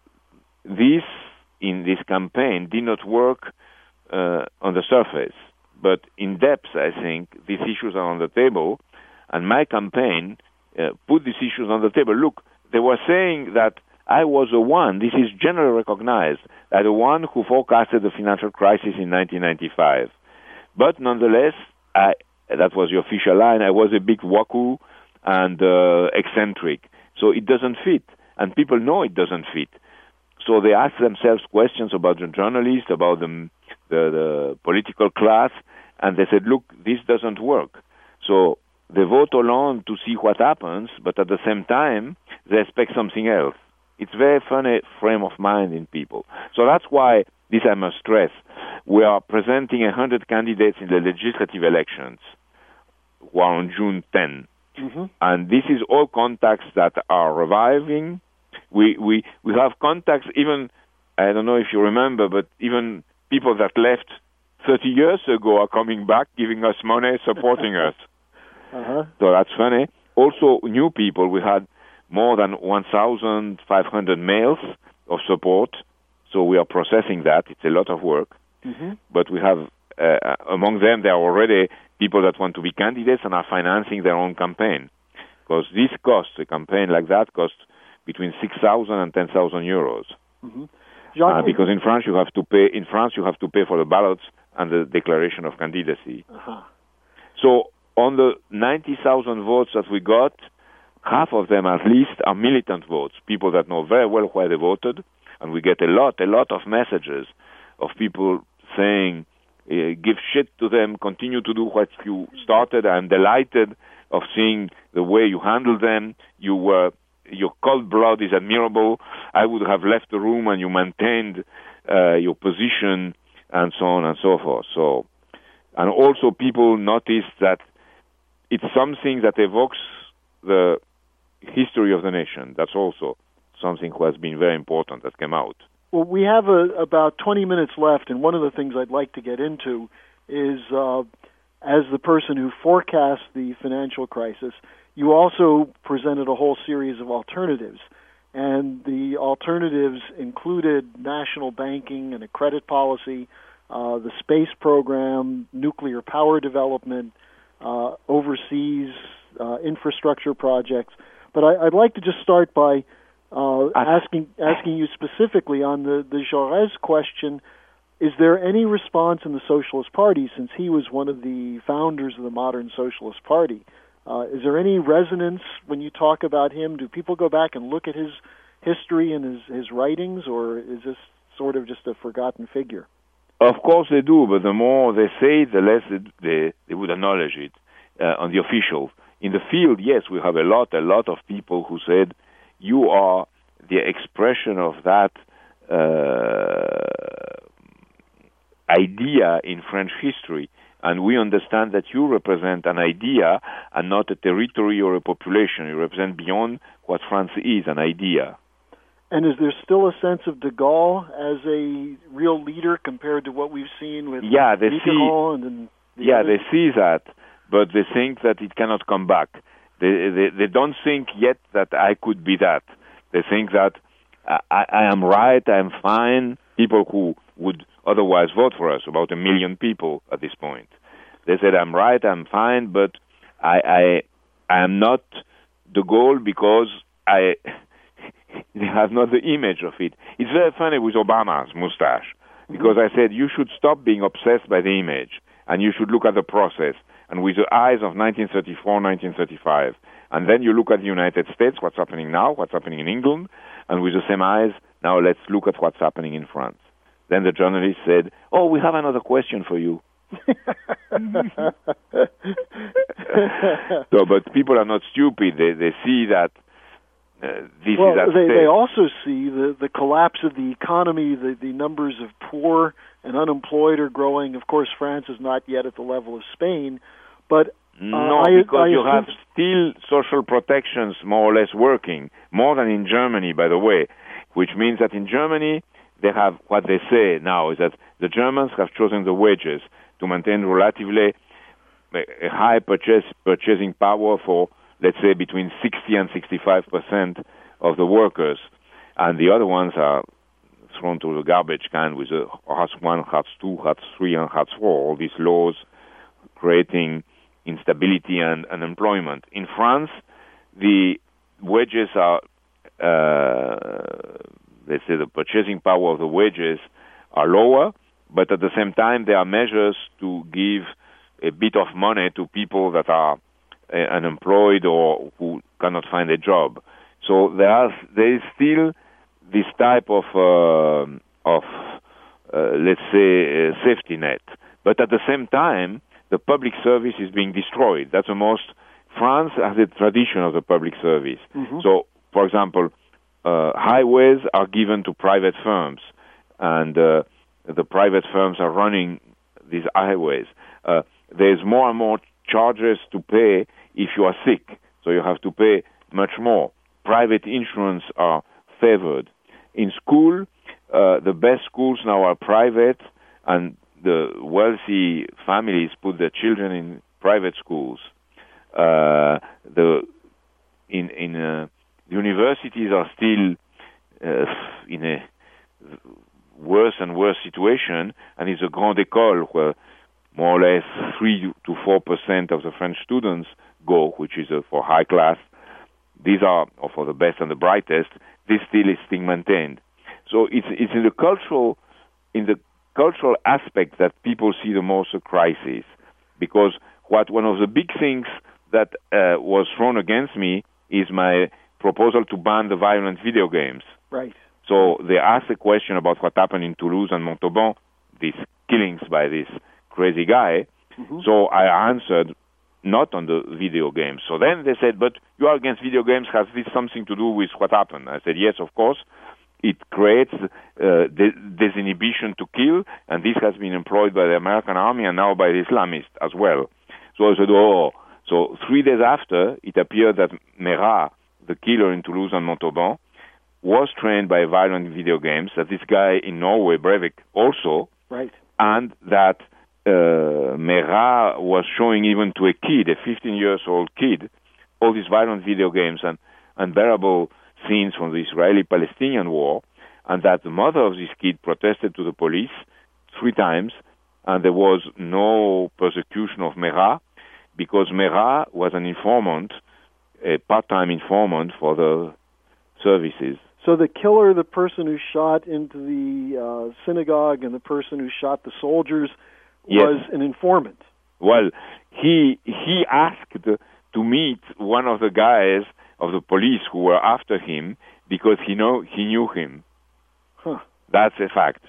this, in this campaign, did not work uh, on the surface. But in depth, I think, these issues are on the table, and my campaign uh, put these issues on the table. Look, they were saying that I was the one, this is generally recognized, as the one who forecasted the financial crisis in nineteen ninety-five. But nonetheless, I, that was the official line, I was a big waku and uh, eccentric. So it doesn't fit, and people know it doesn't fit. So they ask themselves questions about the journalists, about the, the, the political class, and they said, look, this doesn't work. So they vote Hollande to see what happens, but at the same time, they expect something else. It's a very funny frame of mind in people. So that's why, this I must stress, we are presenting one hundred candidates in the legislative elections who are on June tenth. Mm-hmm. And this is all contacts that are reviving. We, we, we have contacts even, I don't know if you remember, but even people that left thirty years ago are coming back, giving us money, supporting us. Uh-huh. So that's funny. Also, new people, we had more than one thousand five hundred mails of support, so we are processing that. It's a lot of work. Mm-hmm. But we have, uh, among them, there are already people that want to be candidates and are financing their own campaign. Because this costs, a campaign like that costs between six thousand and ten thousand euros. Mm-hmm. Uh, because in France you have to pay, in France you have to pay for the ballots and the declaration of candidacy. Uh-huh. So on the ninety thousand votes that we got, half of them at least are militant votes, people that know very well where they voted, and we get a lot, a lot of messages of people saying, uh, give shit to them, continue to do what you started. I'm delighted of seeing the way you handle them. You were, your cold blood is admirable. I would have left the room and you maintained uh, your position, and so on and so forth. So, and also people notice that it's something that evokes the history of the nation. That's also something who has been very important that came out. Well, we have a, about twenty minutes left, and one of the things I'd like to get into is, uh, as the person who forecast the financial crisis, you also presented a whole series of alternatives. And the alternatives included national banking and a credit policy, uh, the space program, nuclear power development, uh, overseas uh, infrastructure projects. But I, I'd like to just start by uh, asking asking you specifically on the, the Jaurès question. is there any response in the Socialist Party, since he was one of the founders of the modern Socialist Party? Uh, is there any resonance when you talk about him? Do people go back and look at his history and his, his writings, or is this sort of just a forgotten figure? Of course they do, but the more they say, the less they, they would acknowledge it uh, on the official. In the field, yes, we have a lot, a lot of people who said, you are the expression of that uh, idea in French history, and we understand that you represent an idea and not a territory or a population. You represent beyond what France is, an idea. And is there still a sense of de Gaulle as a real leader compared to what we've seen with yeah, they see, and then the Yeah, others? they see that, but they think that it cannot come back. They, they, they don't think yet that I could be that. They think that I, I am right, I am fine. People who would otherwise vote for us, about a million people at this point. They said, I'm right, I'm fine, but I I, I am not de Gaulle because I... they have not the image of it. It's very funny with Obama's mustache, because mm-hmm. I said you should stop being obsessed by the image, and you should look at the process, and with the eyes of nineteen thirty-four, nineteen thirty-five. And then you look at the United States, what's happening now, what's happening in England, and with the same eyes, now let's look at what's happening in France. Then the journalist said, oh, we have another question for you. So, but people are not stupid. They, they see that Uh, this well, is at they, stake. they also see the, the collapse of the economy, the, the numbers of poor and unemployed are growing. Of course, France is not yet at the level of Spain, but uh, no, I, because I you assume... have still social protections more or less working, more than in Germany, by the way, which means that in Germany they have what they say now is that the Germans have chosen the wages to maintain relatively a high purchase, purchasing power for, let's say, between sixty and sixty-five percent of the workers, and the other ones are thrown to the garbage can with the Hartz one, Hartz two, Hartz three, and Hartz four, all these laws creating instability and unemployment. In France, the wages are, uh, let's say, the purchasing power of the wages are lower, but at the same time, there are measures to give a bit of money to people that are uh, unemployed or who cannot find a job. So there are there is still this type of uh, of uh, let's say uh, safety net, but at the same time the public service is being destroyed. That's the most. France has a tradition of the public service. Mm-hmm. So, for example, uh, highways are given to private firms, and uh, the private firms are running these highways. Uh, there's more and more charges to pay if you are sick, so you have to pay much more. Private insurance are favored. In school, uh, the best schools now are private, and the wealthy families put their children in private schools. Uh, the in in uh, universities are still uh, in a worse and worse situation, and it's a grande école where more or less three to four percent of the French students go, which is uh, for high class. These are or for the best and the brightest. This still is still maintained. So it's it's in the cultural in the cultural aspect that people see the most a crisis, because what one of the big things that uh, was thrown against me is my proposal to ban the violent video games. Right. So they asked a question about what happened in Toulouse and Montauban, these killings by this crazy guy. Mm-hmm. So I answered, not on the video games. So then they said, but you are against video games. Has this something to do with what happened? I said, yes, of course. It creates uh, de- disinhibition to kill, and this has been employed by the American army and now by the Islamists as well. So I said, oh. So three days after, it appeared that Marat, the killer in Toulouse and Montauban, was trained by violent video games, that this guy in Norway, Breivik, also, right, and that uh, Marat was showing even to a kid, a fifteen years old kid, all these violent video games and unbearable scenes from the Israeli-Palestinian war, and that the mother of this kid protested to the police three times, and there was no persecution of Marat, because Marat was an informant, a part-time informant for the services. So the killer, the person who shot into the uh, synagogue, and the person who shot the soldiers was yes. an informant. Well, he he asked to meet one of the guys of the police who were after him because he know he knew him. Huh. That's a fact.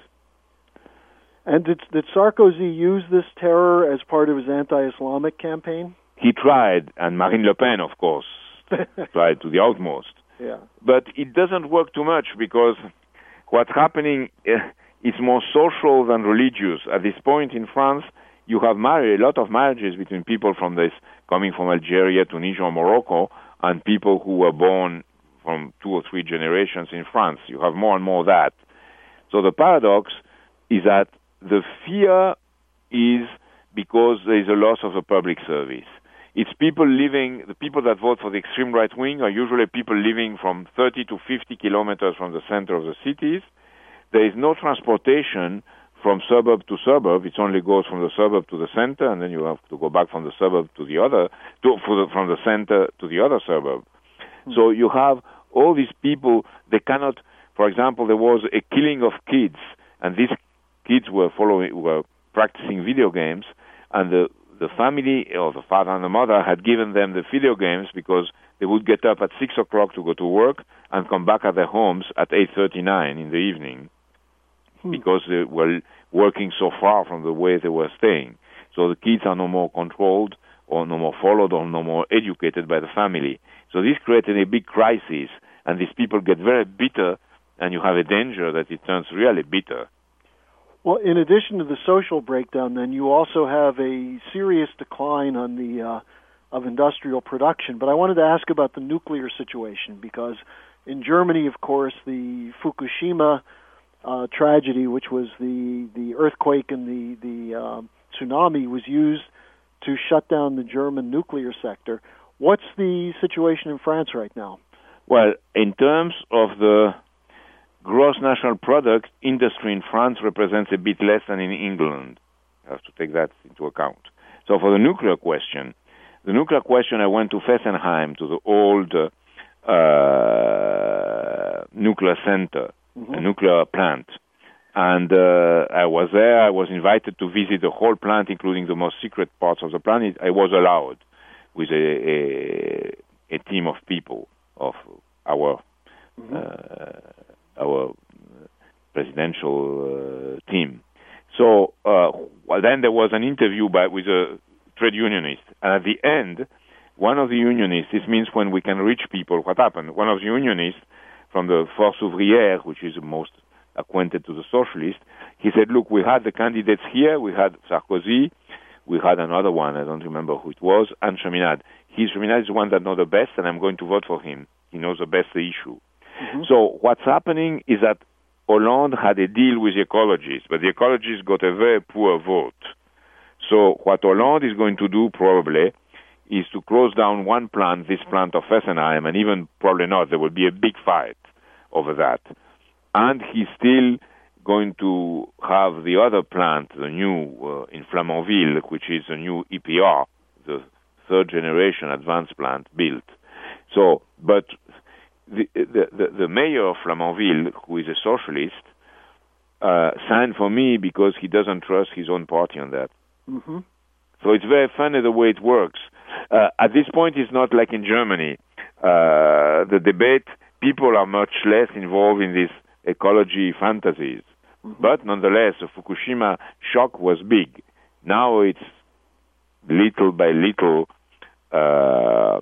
And did, did Sarkozy use this terror as part of his anti-Islamic campaign? He tried, and Marine Le Pen, of course, tried to the utmost. Yeah. But it doesn't work too much because what's happening uh, is more social than religious. At this point in France, you have married, a lot of marriages between people from this, coming from Algeria, Tunisia, or Morocco, and people who were born from two or three generations in France. You have more and more of that. So the paradox is that the fear is because there is a loss of the public service. It's people living, the people that vote for the extreme right wing are usually people living from thirty to fifty kilometers from the center of the cities. There is no transportation from suburb to suburb. It only goes from the suburb to the center, and then you have to go back from the suburb to the other, to, for the, from the center to the other suburb. Mm-hmm. So you have all these people, they cannot, for example, there was a killing of kids, and these kids were following, were practicing video games, and the The family, or the father and the mother, had given them the video games because they would get up at six o'clock to go to work and come back at their homes at eight thirty-nine in the evening hmm. because they were working so far from the way they were staying. So the kids are no more controlled or no more followed or no more educated by the family. So this created a big crisis, and these people get very bitter, and you have a danger that it turns really bitter. Well, in addition to the social breakdown, then, you also have a serious decline on the uh, of industrial production. But I wanted to ask about the nuclear situation, because in Germany, of course, the Fukushima uh, tragedy, which was the, the earthquake and the, the uh, tsunami, was used to shut down the German nuclear sector. What's the situation in France right now? Well, in terms of the gross national product, industry in France represents a bit less than in England. You have to take that into account. So for the nuclear question, the nuclear question, I went to Fessenheim, to the old uh, uh, nuclear center, mm-hmm. a nuclear plant. And uh, I was there. I was invited to visit the whole plant, including the most secret parts of the plant. I was allowed with a, a, a team of people, of our mm-hmm. uh, our presidential uh, team. So, uh, well, then there was an interview by, with a trade unionist. And at the end, one of the unionists, this means when we can reach people, what happened? One of the unionists from the Force Ouvrière, which is the most acquainted to the socialists, he said, look, we had the candidates here, we had Sarkozy, we had another one, I don't remember who it was, and Cheminade. He's Cheminade is the one that knows the best, and I'm going to vote for him. He knows the best the issue. Mm-hmm. So what's happening is that Hollande had a deal with the ecologists, but the ecologists got a very poor vote. So what Hollande is going to do probably is to close down one plant, this plant of Fessenheim, and even probably not, there will be a big fight over that. And he's still going to have the other plant, the new uh, in Flamanville, which is a new E P R, the third generation advanced plant built. So, but The, the, the, the mayor of Flamanville, who is a socialist, uh, signed for me because he doesn't trust his own party on that. Mm-hmm. So it's very funny the way it works. Uh, at this point, it's not like in Germany. Uh, the debate, people are much less involved in these ecology fantasies. Mm-hmm. But nonetheless, the Fukushima shock was big. Now it's little by little uh,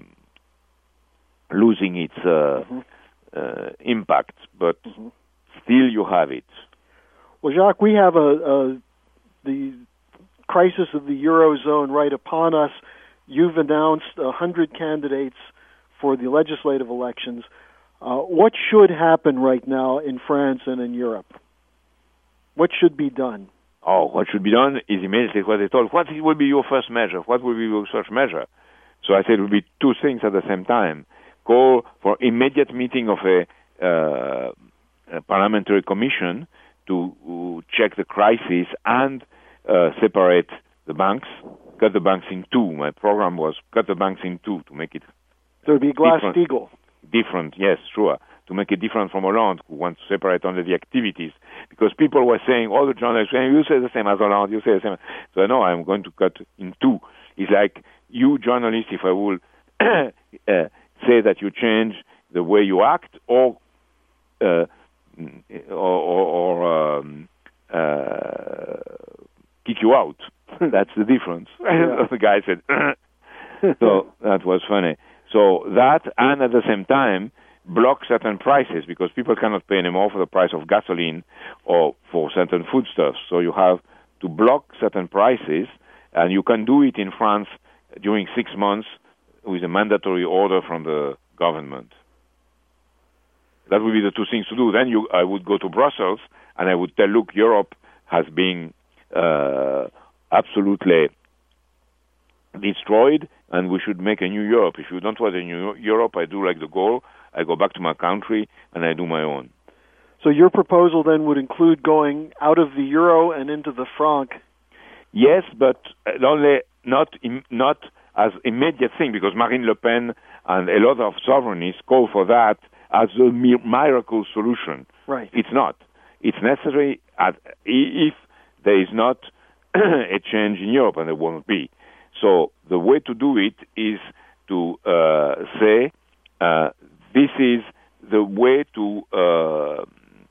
losing its uh, mm-hmm. uh, impact, but mm-hmm. still you have it. Well, Jacques, we have a, a the crisis of the Eurozone right upon us. You've announced one hundred candidates for the legislative elections. Uh, what should happen right now in France and in Europe? What should be done? Oh, what should be done is immediately what they told. What will be your first measure? What will be your first measure? So I said it will be two things at the same time. Call for immediate meeting of a, uh, a parliamentary commission to uh, check the crisis and uh, separate the banks, cut the banks in two. My program was cut the banks in two to make it There would be Glass-Steagall. Different, yes, sure. to make it different from Hollande, who wants to separate only the activities. Because people were saying, all the journalists were saying, you say the same as Hollande, you say the same. So no, I'm going to cut in two. It's like you journalists, if I will uh, say that you change the way you act, or uh, or, or, or um, uh, kick you out. That's the difference. Yeah. The guy said, so that was funny. So that, and at the same time, block certain prices, because people cannot pay anymore for the price of gasoline or for certain foodstuffs. So you have to block certain prices, and you can do it in France during six months with a mandatory order from the government. That would be the two things to do. Then you, I would go to Brussels, and I would tell, look, Europe has been uh, absolutely destroyed, and we should make a new Europe. If you don't want a new Europe, I do like de Gaulle. I go back to my country, and I do my own. So your proposal then would include going out of the euro and into the franc? Yes, but only not im- not as immediate thing, because Marine Le Pen and a lot of sovereignists call for that as a mi- miracle solution. Right. It's not. It's necessary at, if there is not a change in Europe, and there won't be. So the way to do it is to uh, say uh, this is the way to uh,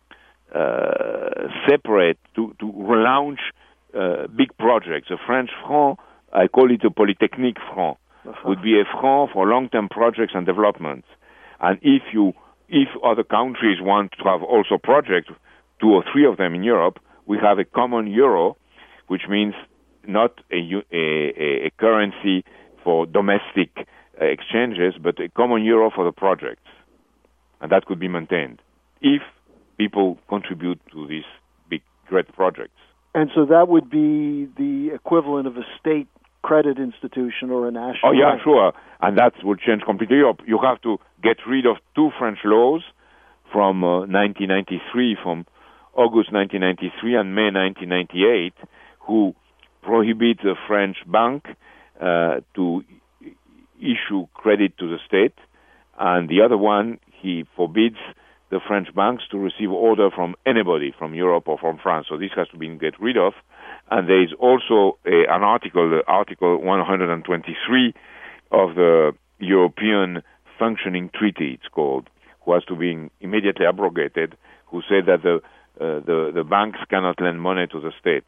uh, separate, to, to relaunch uh, big projects. A French franc, I call it a polytechnique franc, uh-huh. would be a franc for long-term projects and developments. And if you, if other countries want to have also projects, two or three of them in Europe, we have a common euro, which means not a, a, a currency for domestic uh, exchanges, but a common euro for the projects. And that could be maintained if people contribute to these big, great projects. And so that would be the equivalent of a state credit institution or a national Oh, yeah, bank. sure. And that would change completely Europe. You have to get rid of two French laws from uh, nineteen ninety-three, from August nineteen ninety-three and May nineteen ninety-eight, who prohibit the French bank uh, to issue credit to the state, and the other one, he forbids the French banks to receive order from anybody, from Europe or from France. So this has to be get rid of. And there is also a, an article, the Article one hundred twenty-three of the European Functioning Treaty, it's called, who has to be immediately abrogated, who said that the uh, the, the banks cannot lend money to the states.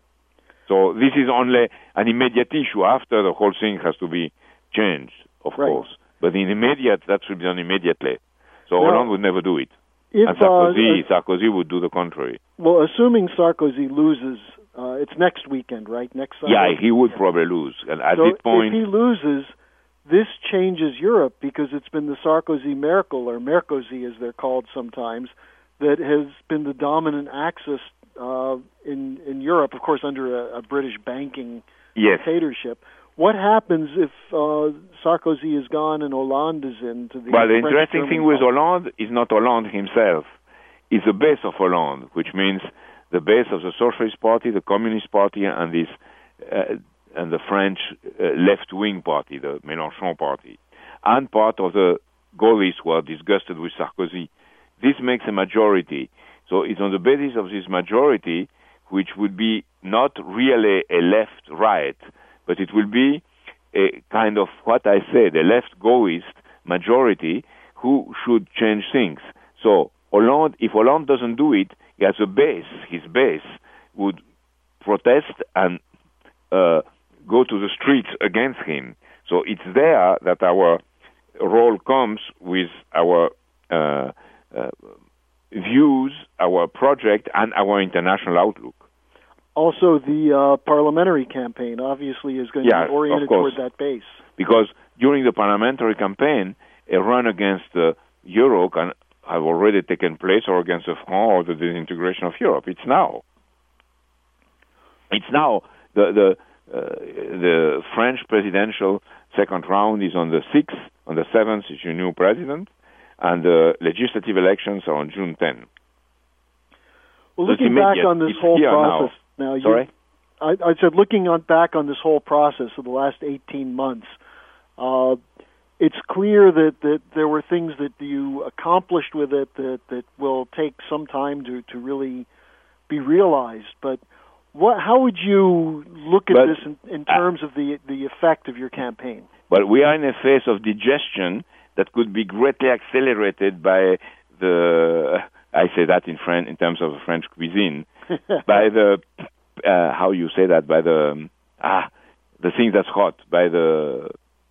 So this is only an immediate issue. After, the whole thing has to be changed, of right. course. But in immediate, that should be done immediately. So now, Hollande would never do it. If, and Sarkozy, uh, Sarkozy would do the contrary. Well, assuming Sarkozy loses, uh, it's next weekend, right? Next Sunday. Yeah, he would probably lose. And at so this point, if he loses, this changes Europe, because it's been the Sarkozy Merkel, or Merkozy as they're called sometimes, that has been the dominant axis uh, in in Europe, of course, under a, a British banking yes. dictatorship. What happens if uh, Sarkozy is gone and Hollande is in? To the well, the French interesting German thing with policy? Hollande is not Hollande himself. It's the base of Hollande, which means the base of the Socialist Party, the Communist Party, and this uh, and the French uh, left-wing party, the Mélenchon party, and part of the Gaullists who are disgusted with Sarkozy. This makes a majority. So it's on the basis of this majority, which would be not really a left-right, but it will be a kind of what I said, a left Gaullist majority who should change things. So Hollande, if Hollande doesn't do it, he has a base. His base would protest and uh, go to the streets against him. So it's there that our role comes with our uh, uh, views, our project, and our international outlook. Also, the uh, parliamentary campaign obviously is going yeah, to be oriented toward that base. Because during the parliamentary campaign, a run against the euro can have already taken place, or against the franc, or the disintegration of Europe. It's now. It's now. The the uh, the French presidential second round is on the sixth. On the seventh is your new president, and the legislative elections are on June tenth. Well, looking back on this whole process now, now you, sorry, I, I said looking on back on this whole process of the last eighteen months, uh, it's clear that, that there were things that you accomplished with it that, that will take some time to, to really be realized. But what, how would you look at but, this in, in terms uh, of the the effect of your campaign? But we are in a phase of digestion that could be greatly accelerated by the, I say that in French, in terms of French cuisine, by the, uh, how you say that, by the, um, ah, the thing that's hot, by the,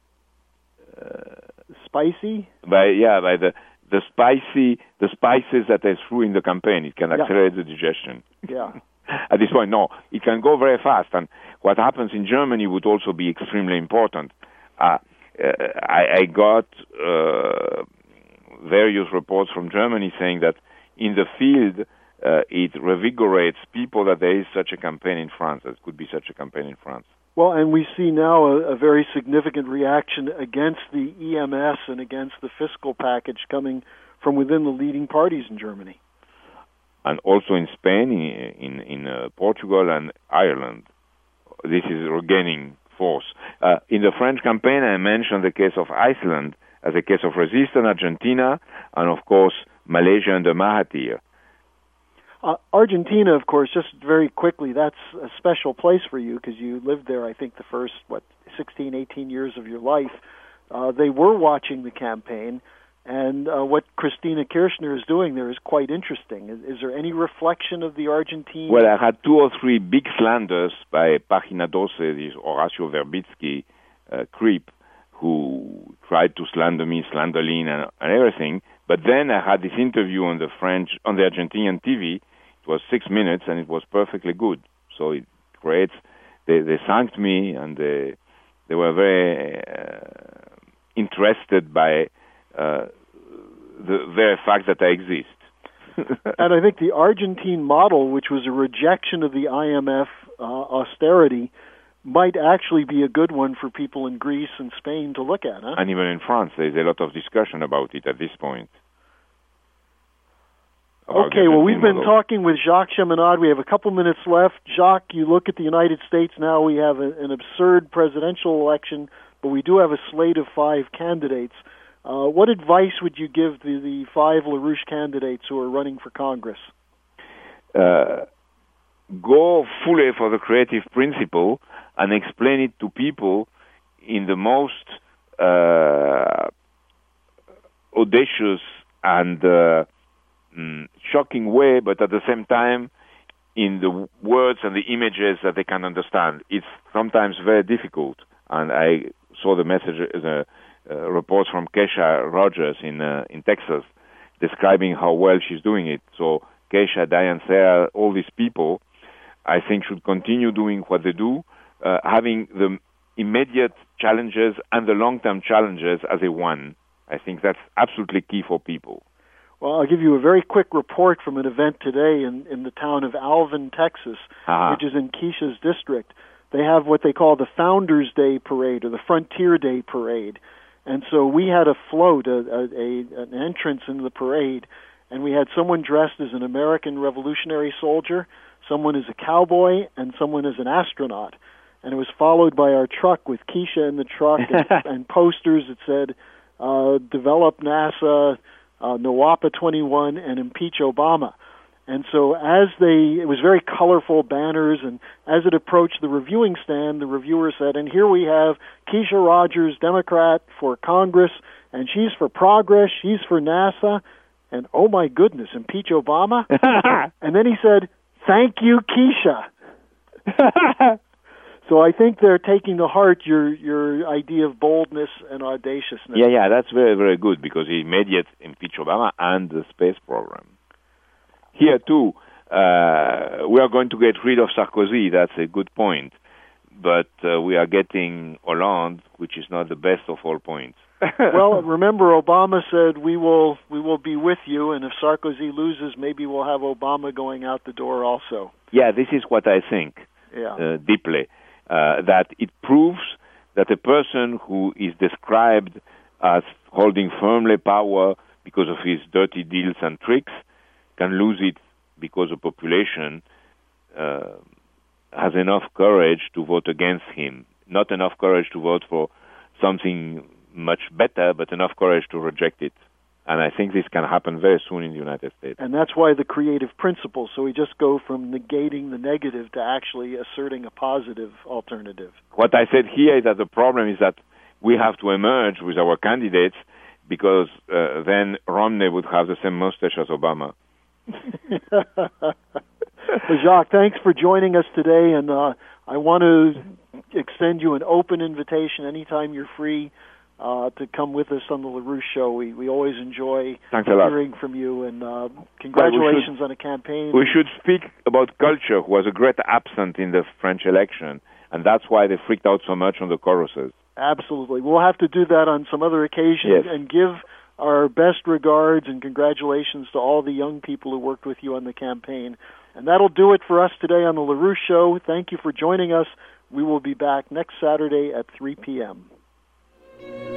uh, spicy? By, yeah, by the, the spicy, the spices that they threw in the campaign. It can accelerate yeah. the digestion. Yeah. At this point, no, it can go very fast. And what happens in Germany would also be extremely important. Uh, uh, I, I got uh, various reports from Germany saying that in the field, uh, it revigorates people that there is such a campaign in France. There could be such a campaign in France. Well, and we see now a, a very significant reaction against the E M S and against the fiscal package coming from within the leading parties in Germany. And also in Spain, in in, in uh, Portugal and Ireland, this is regaining force. Uh, in the French campaign, I mentioned the case of Iceland as a case of resistance, Argentina, and of course Malaysia under Mahathir. Uh, Argentina, of course, just very quickly, that's a special place for you because you lived there, I think, the first, what, sixteen, eighteen years of your life. Uh, they were watching the campaign. And uh, what Cristina Kirchner is doing there is quite interesting. Is, is there any reflection of the Argentine? Well, I had two or three big slanders by Página twelve, this Horacio Verbitsky uh, creep, who tried to slander me, slanderline, and, and everything. But then I had this interview on the French, on the Argentinian T V. It was six minutes, and it was perfectly good. So it creates. They, they thanked me, and they they were very uh, interested by. Uh, the very fact that I exist. And I think the Argentine model, which was a rejection of the I M F uh, austerity, might actually be a good one for people in Greece and Spain to look at. Huh? And even in France, there's a lot of discussion about it at this point. Okay, well, we've been model. talking with Jacques Cheminade. We have a couple minutes left. Jacques, you look at the United States now. We have a, an absurd presidential election, but we do have a slate of five candidates. Uh, what advice would you give the, the five LaRouche candidates who are running for Congress? Uh, go fully for the creative principle and explain it to people in the most uh, audacious and uh, mm, shocking way, but at the same time in the words and the images that they can understand. It's sometimes very difficult, and I saw the message as a Uh, reports from Keisha Rogers in uh, in Texas describing how well she's doing it. So Keisha, Diane Sarah, all these people, I think, should continue doing what they do, uh, having the immediate challenges and the long-term challenges as a one. I think that's absolutely key for people. Well, I'll give you a very quick report from an event today in, in the town of Alvin, Texas, uh-huh. which is in Keisha's district. They have what they call the Founders Day Parade or the Frontier Day Parade. And so we had a float, a, a, an entrance into the parade, and we had someone dressed as an American Revolutionary soldier, someone as a cowboy, and someone as an astronaut. And it was followed by our truck with Keisha in the truck and, and posters that said, uh, develop NASA, uh, NOAPA twenty-one, and impeach Obama. And so as they, it was very colorful banners, and as it approached the reviewing stand, the reviewer said, and here we have Keisha Rogers, Democrat for Congress, and she's for progress, she's for NASA, and oh my goodness, impeach Obama? And then he said, thank you, Keisha. So I think they're taking to heart your, your idea of boldness and audaciousness. Yeah, yeah, that's very, very good, because he immediate impeach Obama and the space program. Here, too, uh, we are going to get rid of Sarkozy. That's a good point. But uh, we are getting Hollande, which is not the best of all points. Well, remember, Obama said, we will we will be with you, and if Sarkozy loses, maybe we'll have Obama going out the door also. Yeah, this is what I think yeah. uh, deeply, uh, that it proves that a person who is described as holding firmly power because of his dirty deals and tricks can lose it because the population uh, has enough courage to vote against him, not enough courage to vote for something much better, but enough courage to reject it. And I think this can happen very soon in the United States. And that's why the creative principle. So we just go from negating the negative to actually asserting a positive alternative. What I said here is that the problem is that we have to emerge with our candidates, because uh, then Romney would have the same mustache as Obama. Well, Jacques, thanks for joining us today, and uh, I want to extend you an open invitation anytime you're free uh, to come with us on the LaRouche Show. We we always enjoy hearing from you, and uh, congratulations should, on a campaign. We should speak about culture, who was a great absent in the French election, and that's why they freaked out so much on the choruses. Absolutely. We'll have to do that on some other occasion, yes. and give our best regards and congratulations to all the young people who worked with you on the campaign. And that'll do it for us today on the LaRouche Show. Thank you for joining us. We will be back next Saturday at three p.m.